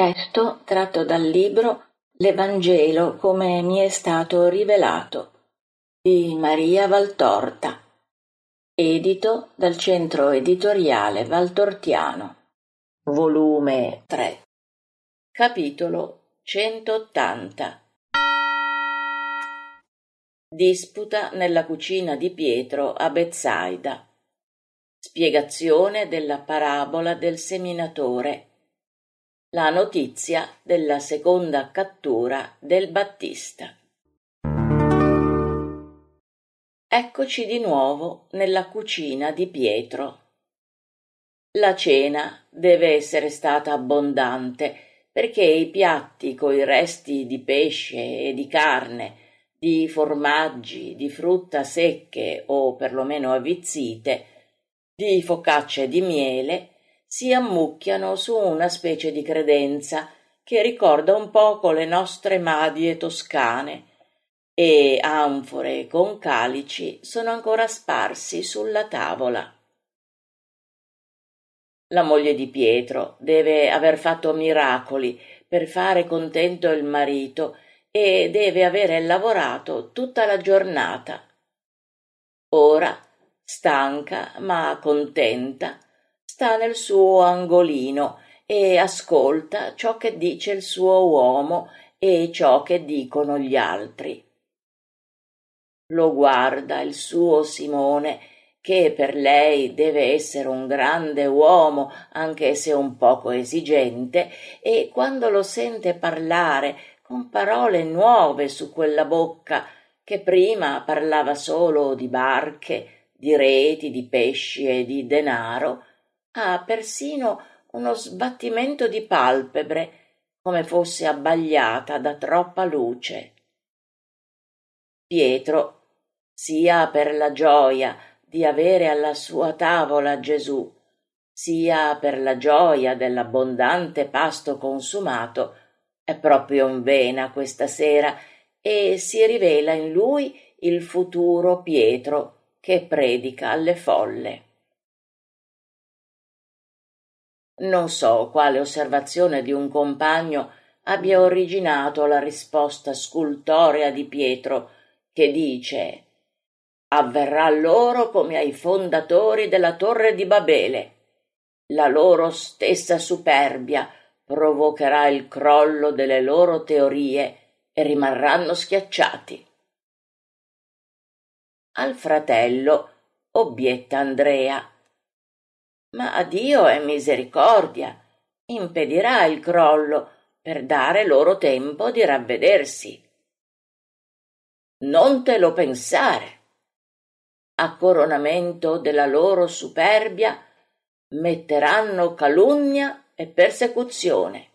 Testo tratto dal libro L'Evangelo come mi è stato rivelato di Maria Valtorta, edito dal Centro Editoriale Valtortiano, volume 3, capitolo 180. Disputa nella cucina di Pietro a Betsaida. Spiegazione della parabola del seminatore. La notizia della seconda cattura del Battista. Eccoci di nuovo nella cucina di Pietro. La cena deve essere stata abbondante, perché i piatti coi resti di pesce e di carne, di formaggi, di frutta secche o perlomeno avvizzite, di focacce di miele, si ammucchiano su una specie di credenza che ricorda un poco le nostre madie toscane, e anfore con calici sono ancora sparsi sulla tavola. La moglie di Pietro deve aver fatto miracoli per fare contento il marito e deve avere lavorato tutta la giornata. Ora, stanca ma contenta, sta nel suo angolino e ascolta ciò che dice il suo uomo e ciò che dicono gli altri. Lo guarda il suo Simone, che per lei deve essere un grande uomo, anche se un poco esigente, e quando lo sente parlare con parole nuove su quella bocca, che prima parlava solo di barche, di reti, di pesci e di denaro, ha persino uno sbattimento di palpebre, come fosse abbagliata da troppa luce. Pietro, sia per la gioia di avere alla sua tavola Gesù, sia per la gioia dell'abbondante pasto consumato, è proprio in vena questa sera e si rivela in lui il futuro Pietro che predica alle folle. Non so quale osservazione di un compagno abbia originato la risposta scultorea di Pietro, che dice: avverrà loro come ai fondatori della torre di Babele. La loro stessa superbia provocherà il crollo delle loro teorie e rimarranno schiacciati. Al fratello obietta Andrea: ma Dio è misericordia, impedirà il crollo per dare loro tempo di ravvedersi. Non te lo pensare. A coronamento della loro superbia metteranno calunnia e persecuzione.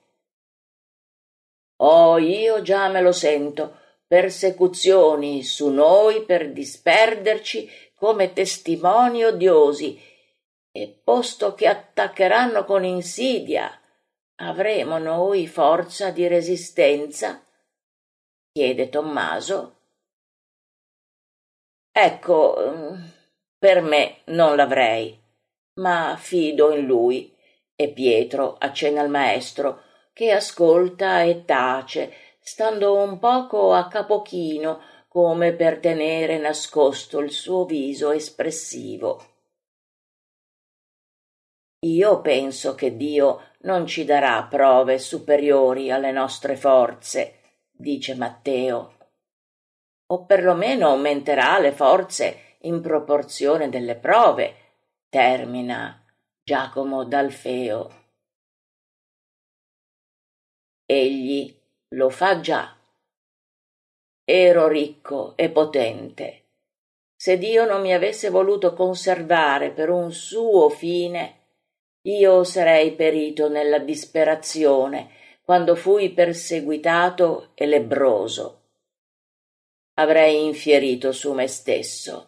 Oh, io già me lo sento, persecuzioni su noi per disperderci come testimoni odiosi, e posto che attaccheranno con insidia, avremo noi forza di resistenza? Chiede Tommaso. Ecco, per me non l'avrei, ma fido in lui. E Pietro accenna al maestro, che ascolta e tace, stando un poco a capo chino, come per tenere nascosto il suo viso espressivo. Io penso che Dio non ci darà prove superiori alle nostre forze, dice Matteo, o perlomeno aumenterà le forze in proporzione delle prove, termina Giacomo d'Alfeo. Egli lo fa già. Ero ricco e potente. Se Dio non mi avesse voluto conservare per un suo fine, io sarei perito nella disperazione quando fui perseguitato e lebbroso. Avrei infierito su me stesso.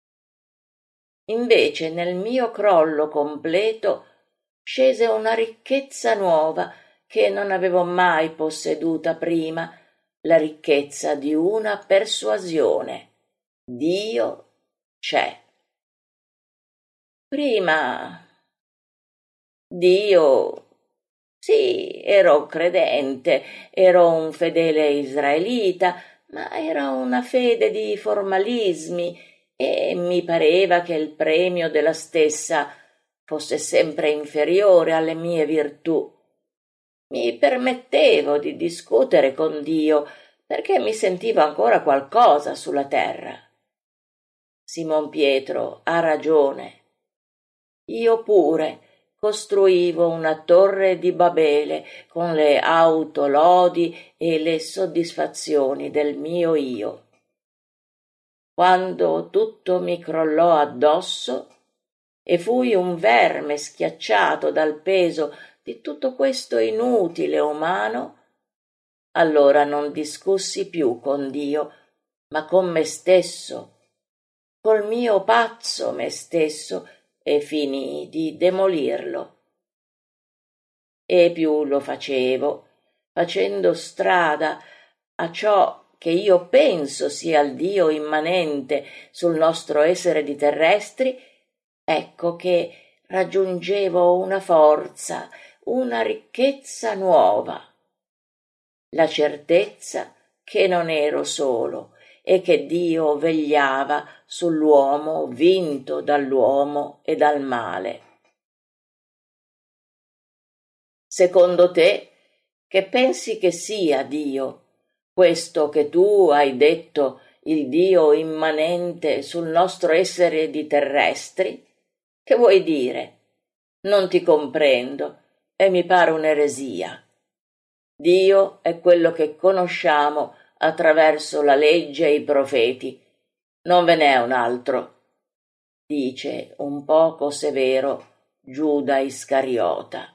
Invece nel mio crollo completo scese una ricchezza nuova che non avevo mai posseduta prima, la ricchezza di una persuasione. Dio c'è. Prima Dio Sì, ero credente, ero un fedele israelita, ma era una fede di formalismi e mi pareva che il premio della stessa fosse sempre inferiore alle mie virtù. Mi permettevo di discutere con Dio perché mi sentivo ancora qualcosa sulla terra. Simon Pietro ha ragione. Io pure costruivo una torre di Babele con le autolodi e le soddisfazioni del mio io. Quando tutto mi crollò addosso e fui un verme schiacciato dal peso di tutto questo inutile umano, allora non discussi più con Dio, ma con me stesso, col mio pazzo me stesso, e finii di demolirlo. E più lo facevo, facendo strada a ciò che io penso sia il Dio immanente sul nostro essere di terrestri, ecco che raggiungevo una forza, una ricchezza nuova, la certezza che non ero solo e che Dio vegliava sull'uomo vinto dall'uomo e dal male. Secondo te, che pensi che sia Dio, questo che tu hai detto il Dio immanente sul nostro essere di terrestri? Che vuoi dire? Non ti comprendo e mi pare un'eresia. Dio è quello che conosciamo attraverso la legge e i profeti. Non ve n'è un altro, dice un poco severo Giuda Iscariota.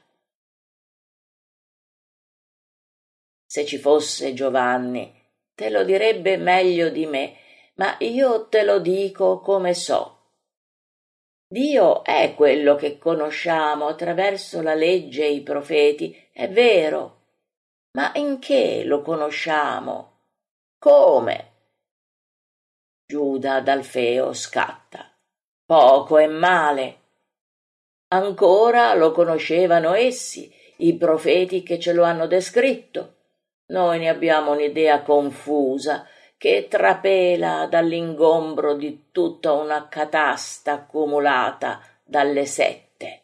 Se ci fosse Giovanni, te lo direbbe meglio di me, ma io te lo dico come so. Dio è quello che conosciamo attraverso la legge e i profeti, è vero, ma in che lo conosciamo? Come? Giuda d'Alfeo scatta. Poco e male. Ancora lo conoscevano essi, i profeti che ce lo hanno descritto. Noi ne abbiamo un'idea confusa che trapela dall'ingombro di tutta una catasta accumulata dalle sette.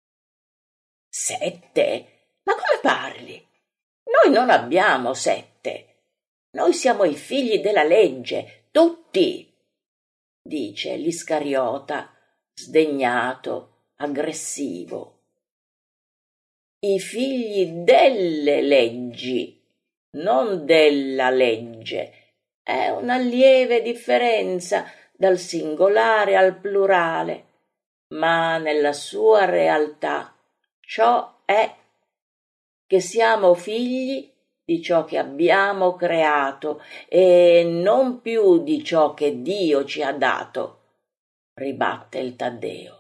Sette? Ma come parli? Noi non abbiamo sette. Noi siamo i figli della legge, tutti, dice l'Iscariota, sdegnato, aggressivo. I figli delle leggi, non della legge. È una lieve differenza dal singolare al plurale, ma nella sua realtà ciò è che siamo figli di ciò che abbiamo creato e non più di ciò che Dio ci ha dato, ribatte il Taddeo.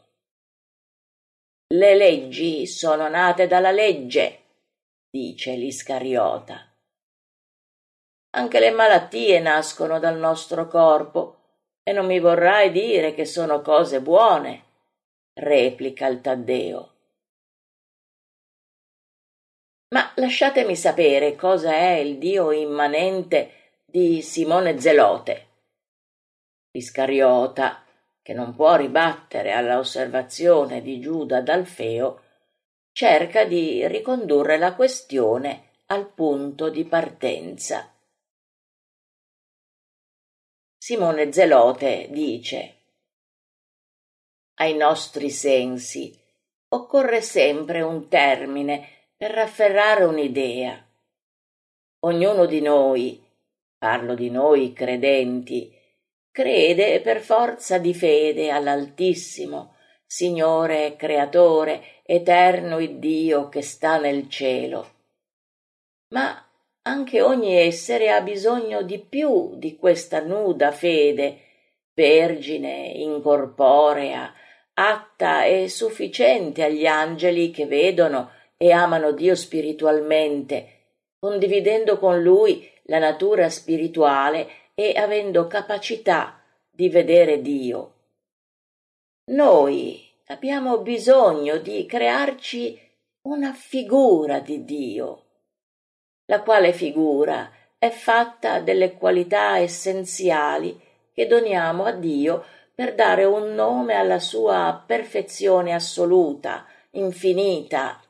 Le leggi sono nate dalla legge, dice l'Iscariota. Anche le malattie nascono dal nostro corpo e non mi vorrai dire che sono cose buone, replica il Taddeo. Ma lasciatemi sapere cosa è il Dio immanente di Simone Zelote. L'Iscariota, che non può ribattere alla osservazione di Giuda d'Alfeo, cerca di ricondurre la questione al punto di partenza. Simone Zelote dice: ai nostri sensi occorre sempre un termine per rafferrare un'idea. Ognuno di noi, parlo di noi credenti, crede per forza di fede all'Altissimo, Signore e Creatore, eterno Iddio che sta nel cielo. Ma anche ogni essere ha bisogno di più di questa nuda fede, vergine, incorporea, atta e sufficiente agli angeli che vedono e amano Dio spiritualmente, condividendo con Lui la natura spirituale e avendo capacità di vedere Dio. Noi abbiamo bisogno di crearci una figura di Dio, la quale figura è fatta delle qualità essenziali che doniamo a Dio per dare un nome alla sua perfezione assoluta, infinita.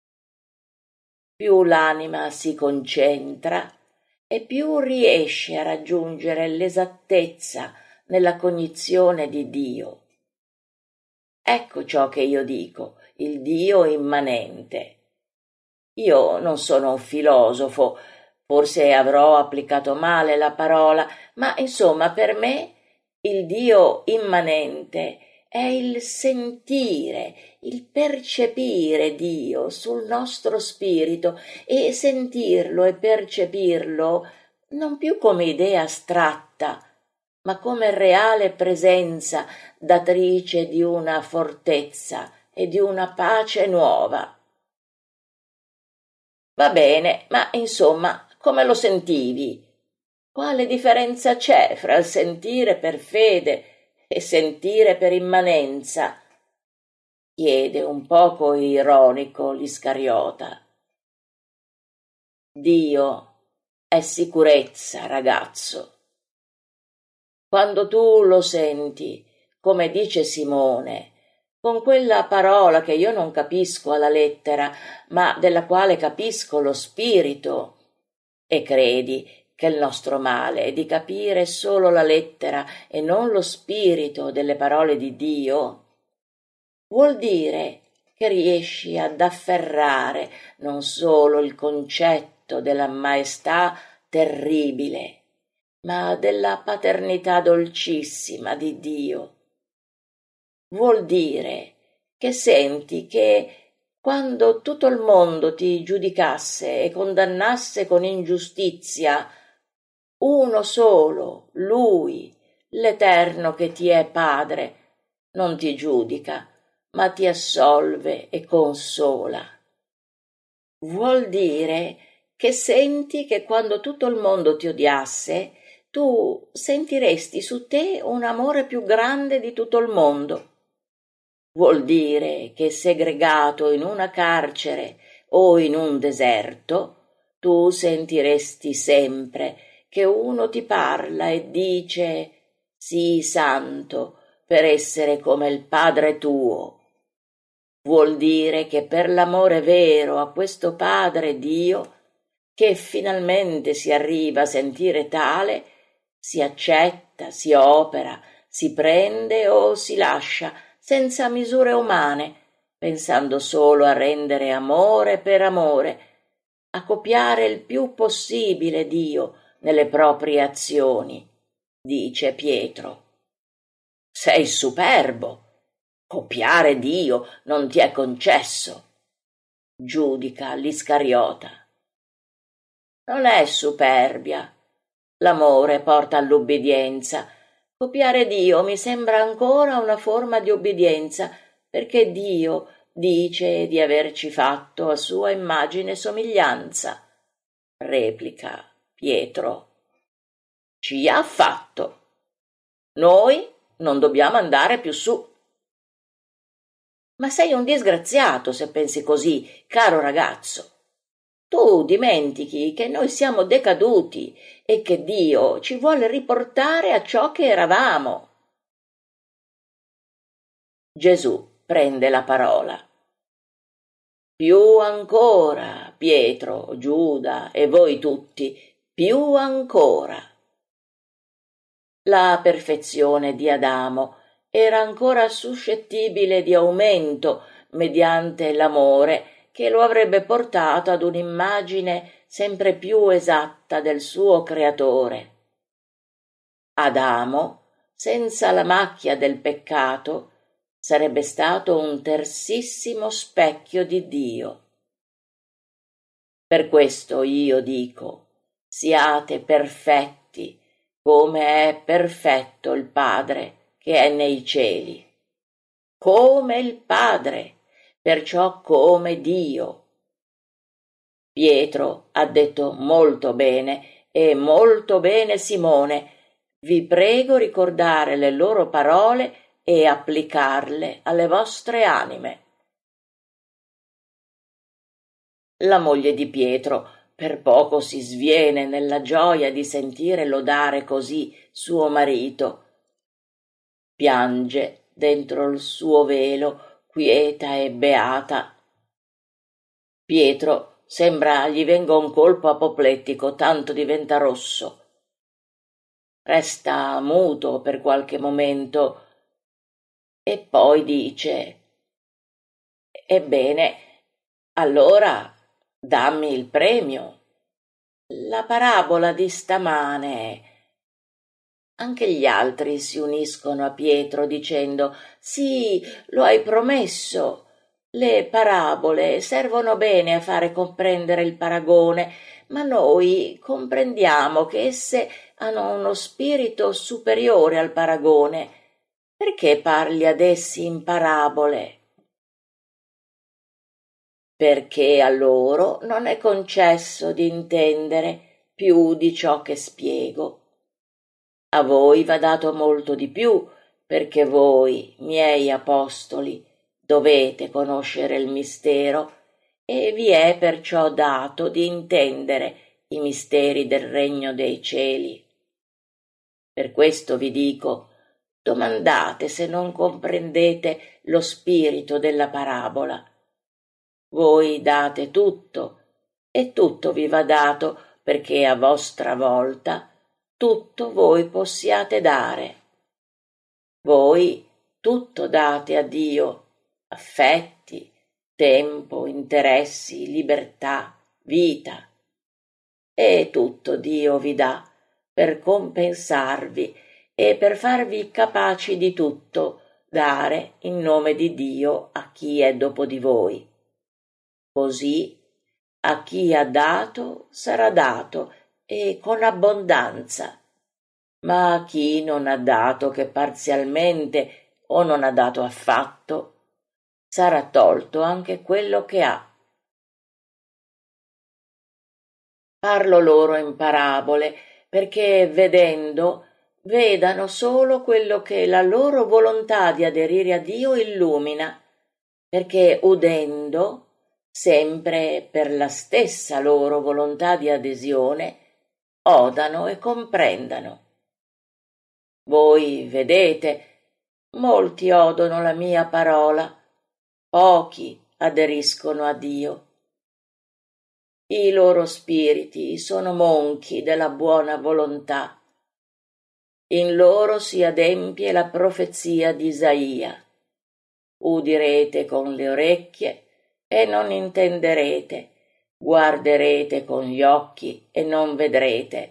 Più l'anima si concentra e più riesce a raggiungere l'esattezza nella cognizione di Dio. Ecco ciò che io dico, il Dio immanente. Io non sono un filosofo, forse avrò applicato male la parola, ma insomma per me il Dio immanente è il sentire, il percepire Dio sul nostro spirito e sentirlo e percepirlo non più come idea astratta, ma come reale presenza datrice di una fortezza e di una pace nuova. Va bene, ma insomma, come lo sentivi? Quale differenza c'è fra il sentire per fede e sentire per immanenza? Chiede un poco ironico l'Iscariota. Dio è sicurezza, ragazzo. Quando tu lo senti, come dice Simone, con quella parola che io non capisco alla lettera, ma della quale capisco lo spirito, e credi che il nostro male è di capire solo la lettera e non lo spirito delle parole di Dio, vuol dire che riesci ad afferrare non solo il concetto della maestà terribile, ma della paternità dolcissima di Dio. Vuol dire che senti che quando tutto il mondo ti giudicasse e condannasse con ingiustizia, uno solo, Lui, l'Eterno che ti è Padre, non ti giudica, ma ti assolve e consola. Vuol dire che senti che quando tutto il mondo ti odiasse, tu sentiresti su te un amore più grande di tutto il mondo. Vuol dire che segregato in una carcere o in un deserto, tu sentiresti sempre che uno ti parla e dice «Sii santo per essere come il Padre tuo». Vuol dire che per l'amore vero a questo Padre Dio, che finalmente si arriva a sentire tale, si accetta, si opera, si prende o si lascia, senza misure umane, pensando solo a rendere amore per amore, a copiare il più possibile Dio nelle proprie azioni, dice Pietro. Sei superbo. Copiare Dio non ti è concesso, giudica l'Iscariota. Non è superbia. L'amore porta all'ubbidienza. Copiare Dio mi sembra ancora una forma di obbedienza, perché Dio dice di averci fatto a sua immagine e somiglianza, replica Pietro. Ci ha fatto. Noi non dobbiamo andare più su. Ma sei un disgraziato se pensi così, caro ragazzo. Tu dimentichi che noi siamo decaduti e che Dio ci vuole riportare a ciò che eravamo. Gesù prende la parola. Più ancora, Pietro, Giuda e voi tutti, più ancora. La perfezione di Adamo era ancora suscettibile di aumento mediante l'amore che lo avrebbe portato ad un'immagine sempre più esatta del suo creatore. Adamo, senza la macchia del peccato, sarebbe stato un tersissimo specchio di Dio. Per questo io dico, siate perfetti, come è perfetto il Padre che è nei cieli. Come il Padre, perciò come Dio. Pietro ha detto molto bene e molto bene Simone. Vi prego ricordare le loro parole e applicarle alle vostre anime. La moglie di Pietro per poco si sviene nella gioia di sentire lodare così suo marito. Piange dentro il suo velo, quieta e beata. Pietro sembra gli venga un colpo apoplettico, tanto diventa rosso. Resta muto per qualche momento e poi dice: «Ebbene, allora dammi il premio. La parabola di stamane». Anche gli altri si uniscono a Pietro dicendo: «Sì, lo hai promesso. Le parabole servono bene a fare comprendere il paragone, ma noi comprendiamo che esse hanno uno spirito superiore al paragone. Perché parli ad essi in parabole?» Perché a loro non è concesso di intendere più di ciò che spiego. A voi va dato molto di più, perché voi, miei apostoli, dovete conoscere il mistero, e vi è perciò dato di intendere i misteri del regno dei cieli. Per questo vi dico, domandate se non comprendete lo spirito della parabola. Voi date tutto, e tutto vi va dato, perché a vostra volta tutto voi possiate dare. Voi tutto date a Dio, affetti, tempo, interessi, libertà, vita, e tutto Dio vi dà per compensarvi e per farvi capaci di tutto dare in nome di Dio a chi è dopo di voi. Così a chi ha dato sarà dato e con abbondanza, ma a chi non ha dato che parzialmente o non ha dato affatto, sarà tolto anche quello che ha. Parlo loro in parabole, perché vedendo vedano solo quello che la loro volontà di aderire a Dio illumina, perché udendo, sempre per la stessa loro volontà di adesione, odano e comprendano. Voi vedete, molti odono la mia parola, pochi aderiscono a Dio. I loro spiriti sono monchi della buona volontà. In loro si adempie la profezia di Isaia. Udirete con le orecchie e non intenderete, guarderete con gli occhi e non vedrete.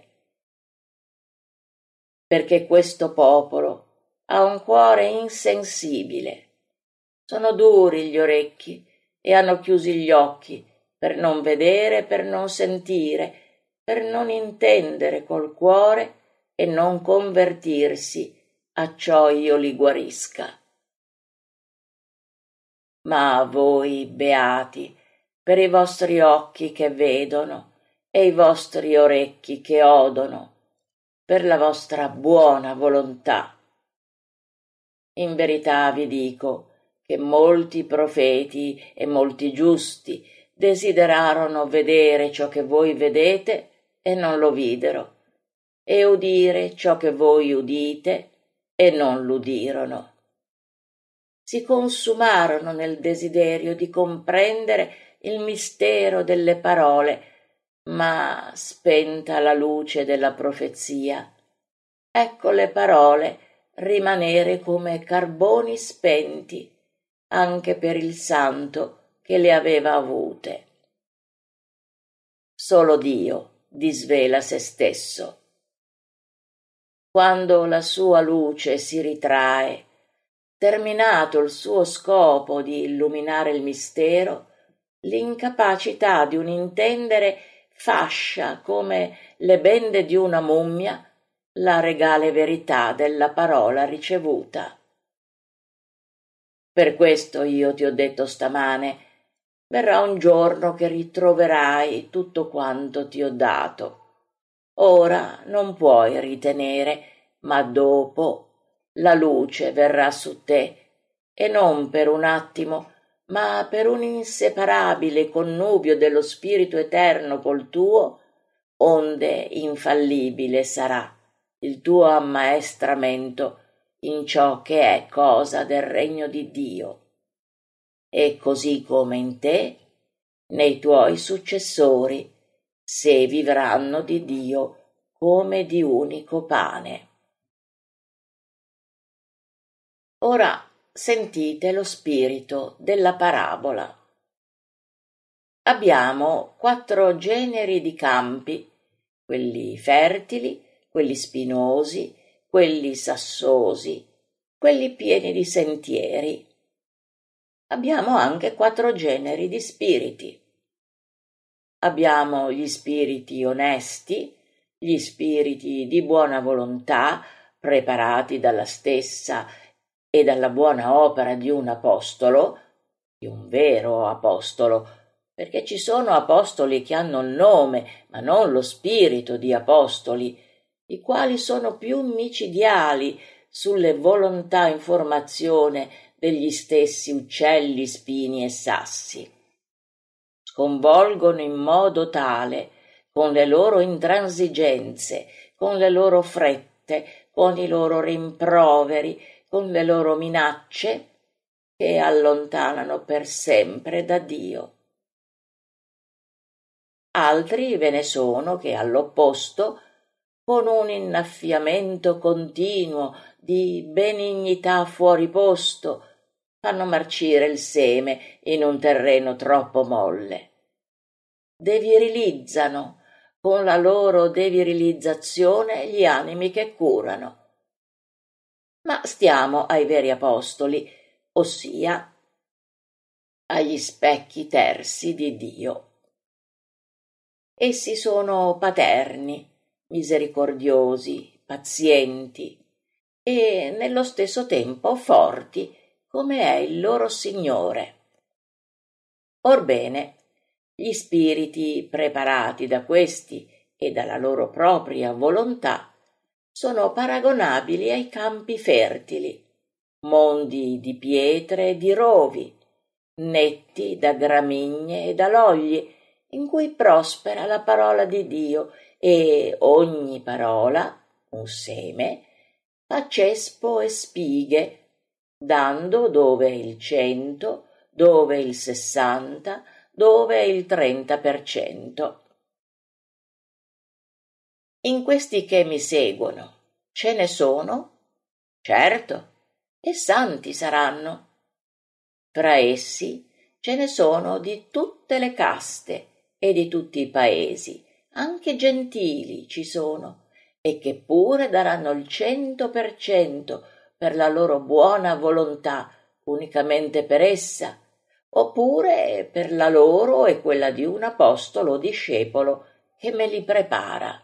Perché questo popolo ha un cuore insensibile. Sono duri gli orecchi e hanno chiusi gli occhi per non vedere, per non sentire, per non intendere col cuore e non convertirsi, acciò io li guarisca. Ma voi, beati, per i vostri occhi che vedono e i vostri orecchi che odono, per la vostra buona volontà. In verità vi dico che molti profeti e molti giusti desiderarono vedere ciò che voi vedete e non lo videro, e udire ciò che voi udite e non l'udirono. Si consumarono nel desiderio di comprendere il mistero delle parole, ma spenta la luce della profezia, ecco le parole rimanere come carboni spenti anche per il santo che le aveva avute. Solo Dio disvela se stesso. Quando la sua luce si ritrae, terminato il suo scopo di illuminare il mistero, l'incapacità di un intendere fascia come le bende di una mummia la regale verità della parola ricevuta. Per questo io ti ho detto stamane, verrà un giorno che ritroverai tutto quanto ti ho dato. Ora non puoi ritenere, ma dopo la luce verrà su te, e non per un attimo, ma per un inseparabile connubio dello spirito eterno col tuo, onde infallibile sarà il tuo ammaestramento in ciò che è cosa del regno di Dio. E così come in te, nei tuoi successori, se vivranno di Dio come di unico pane. Ora sentite lo spirito della parabola. Abbiamo 4 generi di campi, quelli fertili, quelli spinosi, quelli sassosi, quelli pieni di sentieri. Abbiamo anche 4 generi di spiriti. Abbiamo gli spiriti onesti, gli spiriti di buona volontà, preparati dalla stessa e dalla buona opera di un apostolo, di un vero apostolo, perché ci sono apostoli che hanno il nome, ma non lo spirito di apostoli, i quali sono più micidiali sulle volontà in formazione degli stessi uccelli, spini e sassi. Sconvolgono in modo tale, con le loro intransigenze, con le loro frette, con i loro rimproveri, con le loro minacce, che allontanano per sempre da Dio. Altri ve ne sono che all'opposto, con un innaffiamento continuo di benignità fuori posto, fanno marcire il seme in un terreno troppo molle. Devirilizzano con la loro devirilizzazione gli animi che curano. Ma stiamo ai veri apostoli, ossia agli specchi tersi di Dio. Essi sono paterni, misericordiosi, pazienti e nello stesso tempo forti, come è il loro Signore. Orbene, gli spiriti preparati da questi e dalla loro propria volontà sono paragonabili ai campi fertili, mondi di pietre e di rovi, netti da gramigne e da logli, in cui prospera la parola di Dio e ogni parola, un seme, fa cespo e spighe, dando dove il 100, dove il 60, dove il 30%. In questi che mi seguono ce ne sono? Certo, e santi saranno. Fra essi ce ne sono di tutte le caste e di tutti i paesi, anche gentili ci sono, e che pure daranno il 100% per la loro buona volontà unicamente per essa, oppure per la loro e quella di un apostolo o discepolo che me li prepara.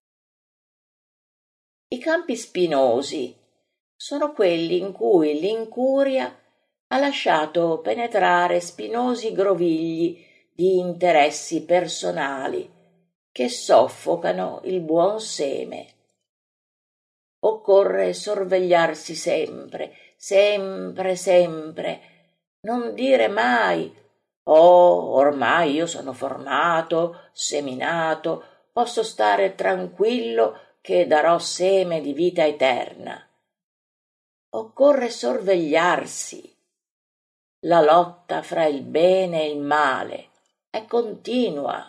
I campi spinosi sono quelli in cui l'incuria ha lasciato penetrare spinosi grovigli di interessi personali che soffocano il buon seme. Occorre sorvegliarsi sempre, sempre, sempre, non dire mai «Oh, ormai io sono formato, seminato, posso stare tranquillo che darò seme di vita eterna». Occorre sorvegliarsi. La lotta fra il bene e il male è continua.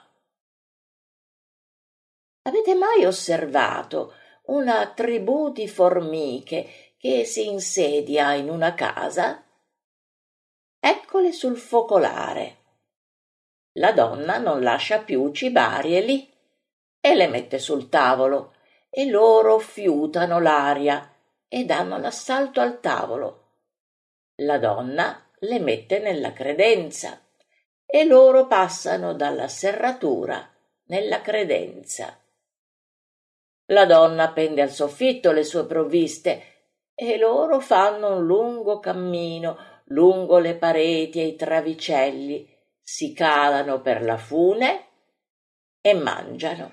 Avete mai osservato una tribù di formiche che si insedia in una casa? Eccole sul focolare. La donna non lascia più cibarie lì e le mette sul tavolo e loro fiutano l'aria e danno l'assalto al tavolo. La donna le mette nella credenza e loro passano dalla serratura nella credenza. La donna appende al soffitto le sue provviste e loro fanno un lungo cammino lungo le pareti e i travicelli, si calano per la fune e mangiano.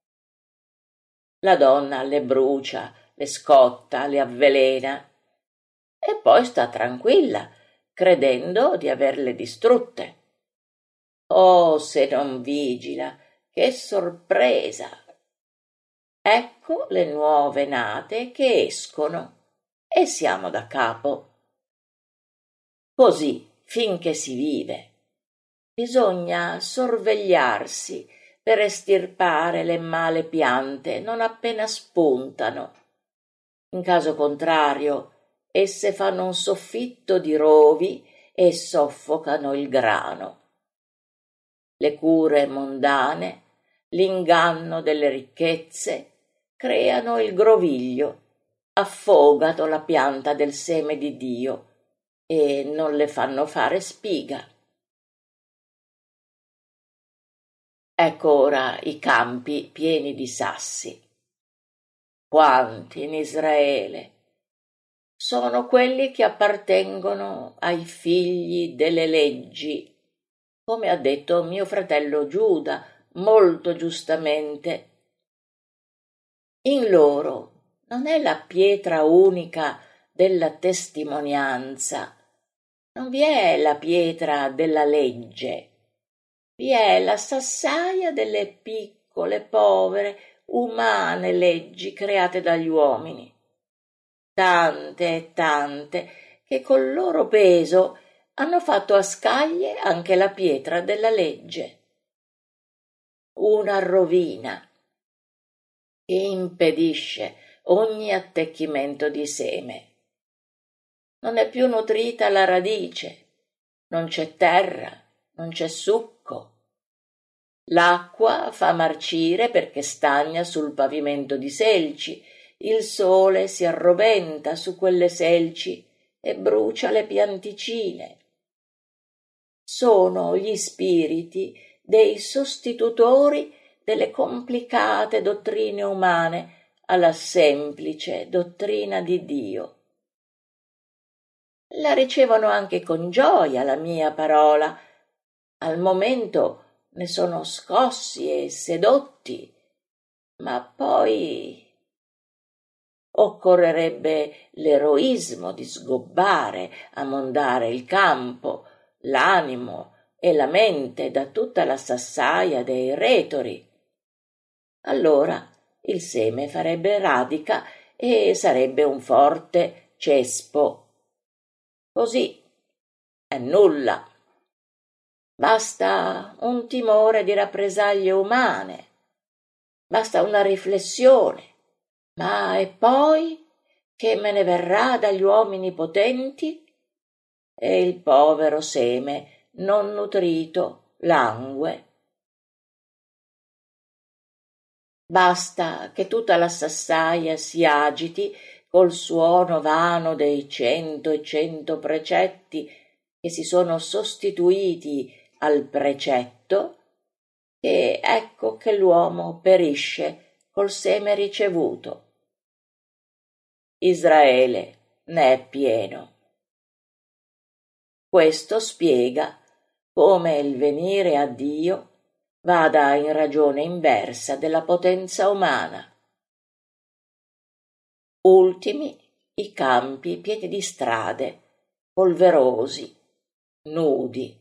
La donna le brucia, le scotta, le avvelena e poi sta tranquilla credendo di averle distrutte. Oh, se non vigila, che sorpresa! Ecco le nuove nate che escono e siamo da capo. Così finché si vive. Bisogna sorvegliarsi per estirpare le male piante non appena spuntano. In caso contrario, esse fanno un soffitto di rovi e soffocano il grano. Le cure mondane, l'inganno delle ricchezze, creano il groviglio, affogano la pianta del seme di Dio e non le fanno fare spiga. Ecco ora i campi pieni di sassi. Quanti in Israele? Sono quelli che appartengono ai figli delle leggi, come ha detto mio fratello Giuda molto giustamente. In loro non è la pietra unica della testimonianza, non vi è la pietra della legge, vi è la sassaia delle piccole, povere, umane leggi create dagli uomini. Tante e tante che col loro peso hanno fatto a scaglie anche la pietra della legge. Una rovina che impedisce ogni attecchimento di seme. Non è più nutrita la radice, non c'è terra, non c'è succo. L'acqua fa marcire perché stagna sul pavimento di selci, il sole si arroventa su quelle selci e brucia le pianticine. Sono gli spiriti dei sostitutori delle complicate dottrine umane alla semplice dottrina di Dio. La ricevono anche con gioia la mia parola. Al momento ne sono scossi e sedotti, ma poi occorrerebbe l'eroismo di sgobbare, ammondare il campo, l'animo e la mente da tutta la sassaia dei retori. Allora il seme farebbe radica e sarebbe un forte cespo. Così è nulla. Basta un timore di rappresaglie umane, basta una riflessione. Ma e poi che me ne verrà dagli uomini potenti? E il povero seme non nutrito langue. Basta che tutta la sassaia si agiti col suono vano dei 100 precetti che si sono sostituiti al precetto, e ecco che l'uomo perisce col seme ricevuto. Israele ne è pieno. Questo spiega come il venire a Dio vada in ragione inversa della potenza umana. Ultimi i campi pieni di strade, polverosi, nudi.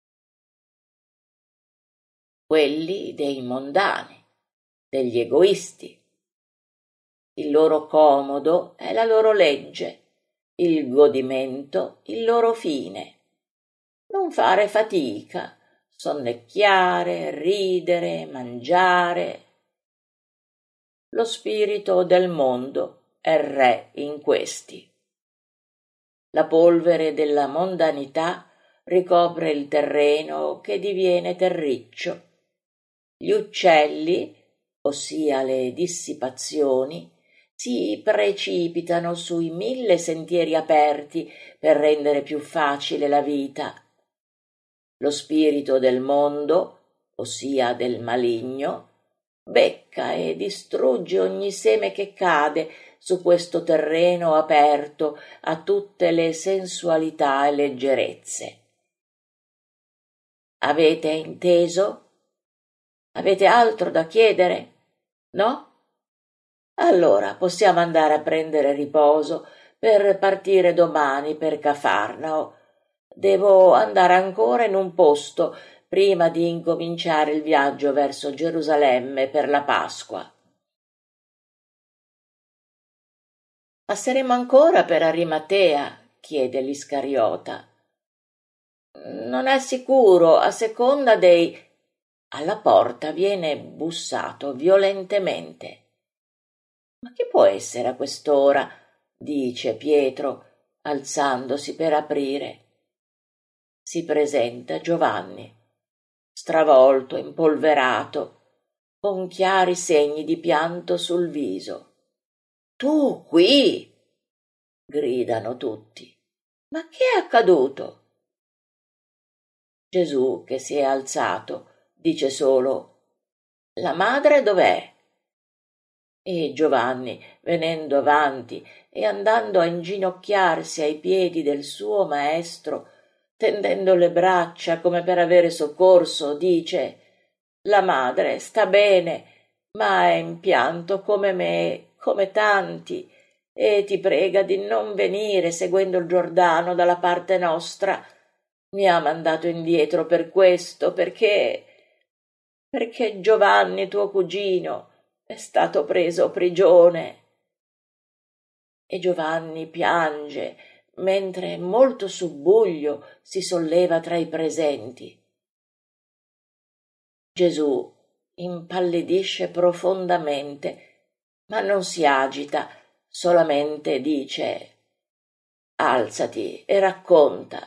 Quelli dei mondani, degli egoisti. Il loro comodo è la loro legge, il godimento il loro fine. Non fare fatica, sonnecchiare, ridere, mangiare. Lo spirito del mondo è re in questi. La polvere della mondanità ricopre il terreno che diviene terriccio. Gli uccelli, ossia le dissipazioni, si precipitano sui 1000 sentieri aperti per rendere più facile la vita. Lo spirito del mondo, ossia del maligno, becca e distrugge ogni seme che cade su questo terreno aperto a tutte le sensualità e leggerezze. Avete inteso? Avete altro da chiedere? No? Allora possiamo andare a prendere riposo per partire domani per Cafarnao. Devo andare ancora in un posto prima di incominciare il viaggio verso Gerusalemme per la Pasqua. Passeremo ancora per Arimatea? Chiede l'Iscariota. Non è sicuro, a seconda dei... Alla porta viene bussato violentemente. Ma chi può essere a quest'ora? Dice Pietro, alzandosi per aprire. Si presenta Giovanni, stravolto, impolverato, con chiari segni di pianto sul viso. Tu qui? Gridano tutti. Ma che è accaduto? Gesù, che si è alzato, dice solo: La madre dov'è? E Giovanni, venendo avanti e andando a inginocchiarsi ai piedi del suo maestro, tendendo le braccia come per avere soccorso, dice: La madre sta bene, ma è in pianto come me, come tanti, e ti prega di non venire seguendo il Giordano dalla parte nostra. Mi ha mandato indietro per questo, perché Giovanni, tuo cugino, è stato preso prigione. E Giovanni piange, mentre molto subbuglio si solleva tra i presenti. Gesù impallidisce profondamente, ma non si agita, solamente dice: Alzati e racconta.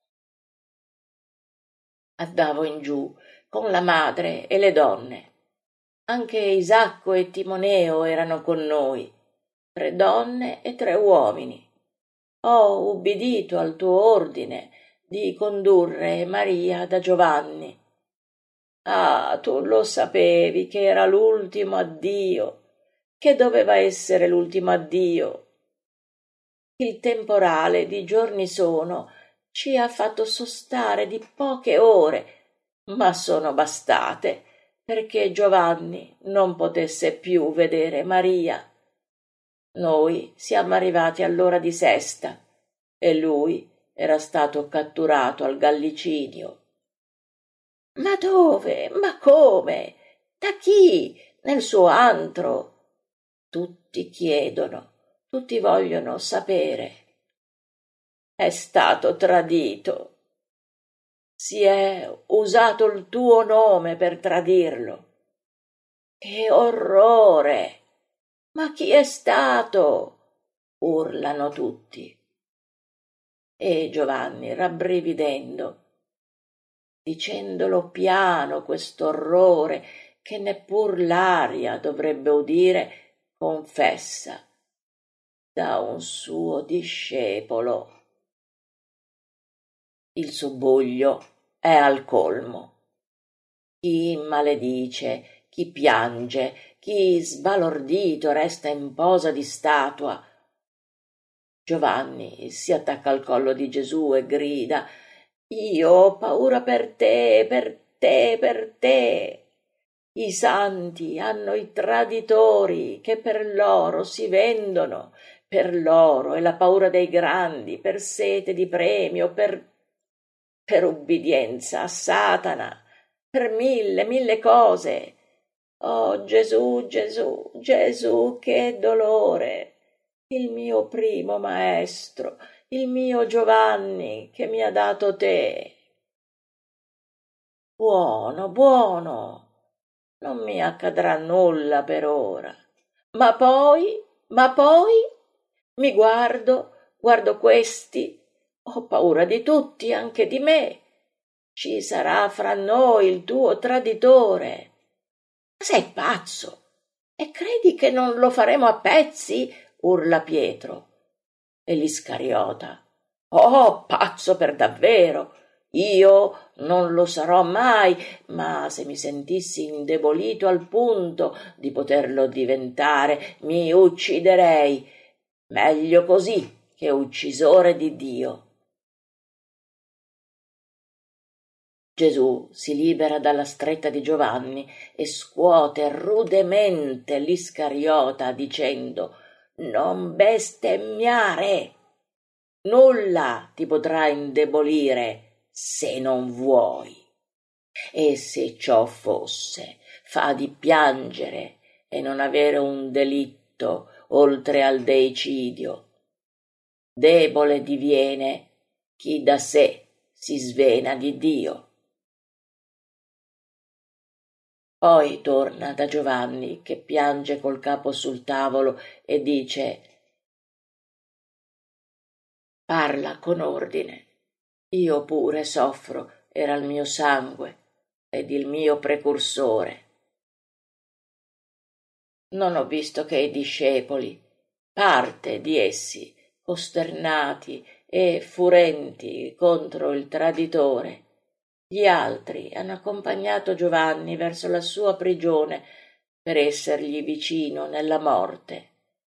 Andavo in giù con la madre e le donne. Anche Isacco e Timoneo erano con noi, 3 donne e 3 uomini. Ho ubbidito al tuo ordine di condurre Maria da Giovanni. Ah, tu lo sapevi che era l'ultimo addio, che doveva essere l'ultimo addio. Il temporale di giorni sono ci ha fatto sostare di poche ore, ma sono bastate perché Giovanni non potesse più vedere Maria. Noi siamo arrivati all'ora di sesta e lui era stato catturato al Gallicinio. Ma dove? Ma come? Da chi? Nel suo antro? Tutti chiedono, tutti vogliono sapere. È stato tradito. Si è usato il tuo nome per tradirlo. Che orrore! Ma chi è stato? Urlano tutti. E Giovanni, rabbrividendo, dicendolo piano quest'orrore che neppur l'aria dovrebbe udire, confessa: da un suo discepolo. Il subbuglio è al colmo. Chi maledice, chi piange, chi sbalordito resta in posa di statua. Giovanni si attacca al collo di Gesù e grida: Io ho paura per te, per te, per te. I santi hanno i traditori che per loro si vendono, per loro e la paura dei grandi, per sete di premio, per ubbidienza a Satana, per mille cose. Oh Gesù, Gesù, Gesù, che dolore! Il mio primo maestro, il mio Giovanni che mi ha dato te. Buono, buono, non mi accadrà nulla per ora. Ma poi, mi guardo questi, ho paura di tutti, anche di me. Ci sarà fra noi il tuo traditore. Ma sei pazzo? E credi che non lo faremo a pezzi? Urla Pietro. E l'Iscariota: Oh, pazzo per davvero! Io non lo sarò mai, ma se mi sentissi indebolito al punto di poterlo diventare, mi ucciderei. Meglio così che uccisore di Dio. Gesù si libera dalla stretta di Giovanni e scuote rudemente l'Iscariota dicendo: Non bestemmiare! Nulla ti potrà indebolire se non vuoi. E se ciò fosse, fa di piangere e non avere un delitto oltre al deicidio. Debole diviene chi da sé si svena di Dio. Poi torna da Giovanni, che piange col capo sul tavolo e dice: «Parla con ordine. Io pure soffro, era il mio sangue ed il mio precursore. Non ho visto che i discepoli, parte di essi, costernati e furenti contro il traditore. Gli altri hanno accompagnato Giovanni verso la sua prigione per essergli vicino nella morte.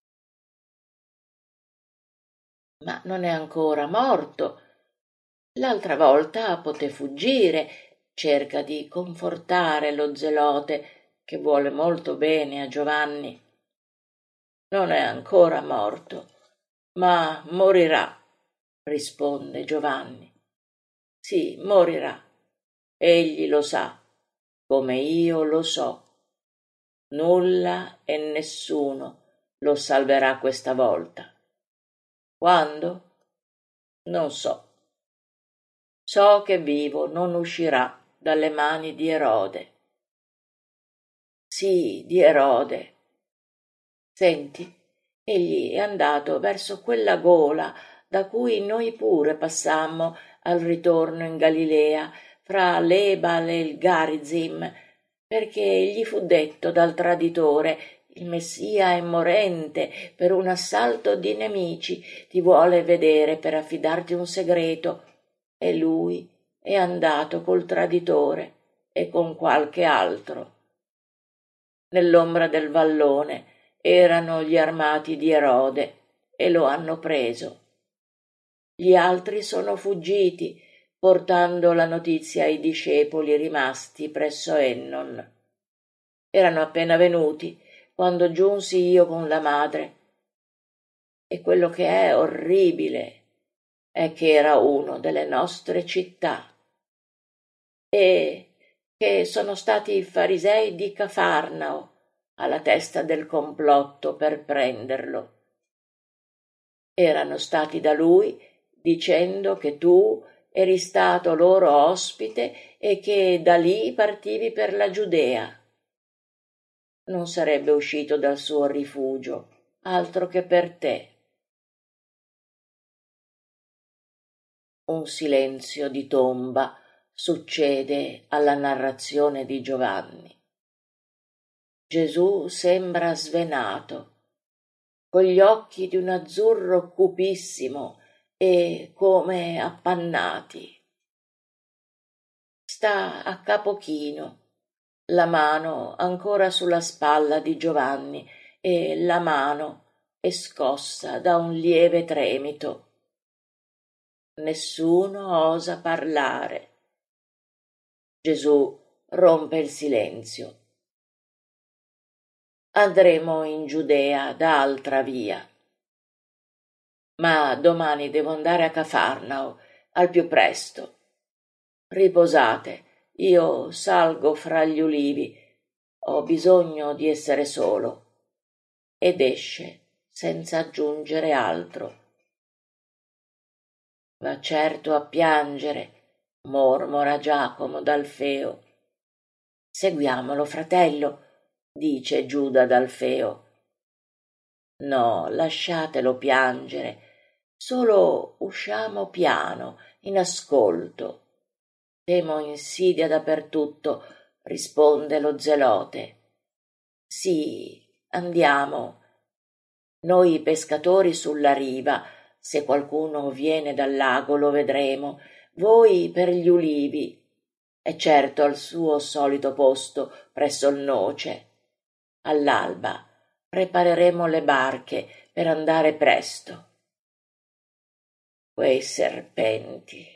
Ma non è ancora morto. L'altra volta poté fuggire, cerca di confortare lo zelote che vuole molto bene a Giovanni. Non è ancora morto, ma morirà, risponde Giovanni. Sì, morirà. Egli lo sa, come io lo so. Nulla e nessuno lo salverà questa volta. Quando? Non so. So che vivo non uscirà dalle mani di Erode. Sì, di Erode. Senti, egli è andato verso quella gola da cui noi pure passammo al ritorno in Galilea, fra l'Ebal e il Garizim, perché gli fu detto dal traditore: il Messia è morente per un assalto di nemici, ti vuole vedere per affidarti un segreto. E lui è andato col traditore e con qualche altro. Nell'ombra del vallone erano gli armati di Erode e lo hanno preso. Gli altri sono fuggiti, portando la notizia ai discepoli rimasti presso Ennon. Erano appena venuti quando giunsi io con la madre. E quello che è orribile è che era uno delle nostre città e che sono stati i farisei di Cafarnao alla testa del complotto per prenderlo. Erano stati da lui dicendo che tu eri stato loro ospite e che da lì partivi per la Giudea. Non sarebbe uscito dal suo rifugio altro che per te. Un silenzio di tomba succede alla narrazione di Giovanni. Gesù sembra svenato, con gli occhi di un azzurro cupissimo e come appannati. Sta a capo chino, la mano ancora sulla spalla di Giovanni, e la mano è scossa da un lieve tremito. Nessuno osa parlare. Gesù rompe il silenzio. Andremo in Giudea da altra via. Ma domani devo andare a Cafarnao, al più presto. Riposate, io salgo fra gli ulivi, ho bisogno di essere solo. Ed esce senza aggiungere altro. Va certo a piangere, mormora Giacomo d'Alfeo. Seguiamolo, fratello, dice Giuda d'Alfeo. No, lasciatelo piangere, solo usciamo piano, in ascolto. Temo insidia dappertutto, risponde lo zelote. Sì, andiamo. Noi pescatori sulla riva, se qualcuno viene dal lago lo vedremo, voi per gli ulivi. È certo al suo solito posto, presso il noce. All'alba prepareremo le barche per andare presto. Quei serpenti.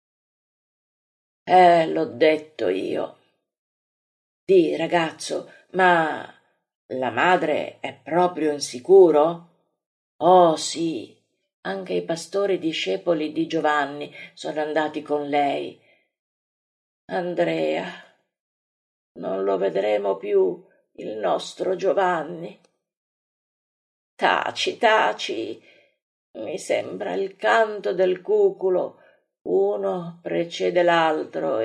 L'ho detto io. Di, ragazzo, ma la madre è proprio insicuro? Oh sì, Anche i pastori discepoli di Giovanni sono andati con lei. Andrea, non lo vedremo più, il nostro Giovanni. Taci, taci, mi sembra il canto del cuculo, uno precede l'altro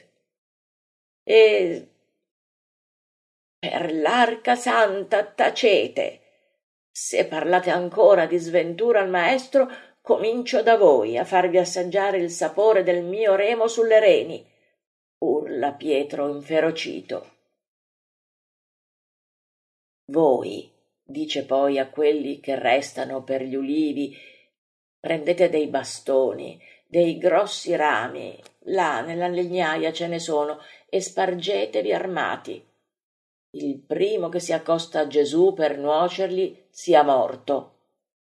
e per l'arca santa tacete. Se parlate ancora di sventura al maestro, comincio da voi a farvi assaggiare il sapore del mio remo sulle reni, urla Pietro inferocito. Voi, dice poi a quelli che restano per gli ulivi, prendete dei bastoni, dei grossi rami, là nella legnaia ce ne sono, e spargetevi armati. Il primo che si accosta a Gesù per nuocergli sia morto.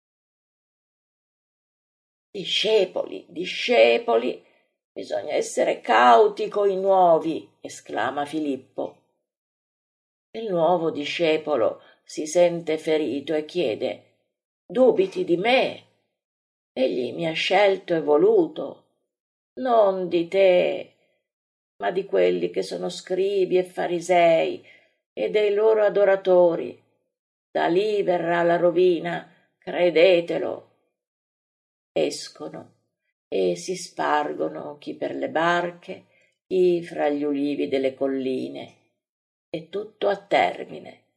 Discepoli, discepoli, bisogna essere cauti coi nuovi, esclama Filippo. Il nuovo discepolo si sente ferito e chiede: dubiti di me? Egli mi ha scelto e voluto, non di te, ma di quelli che sono scribi e farisei e dei loro adoratori. Da lì verrà la rovina, credetelo. Escono e si spargono chi per le barche, chi fra gli ulivi delle colline, e tutto a termine.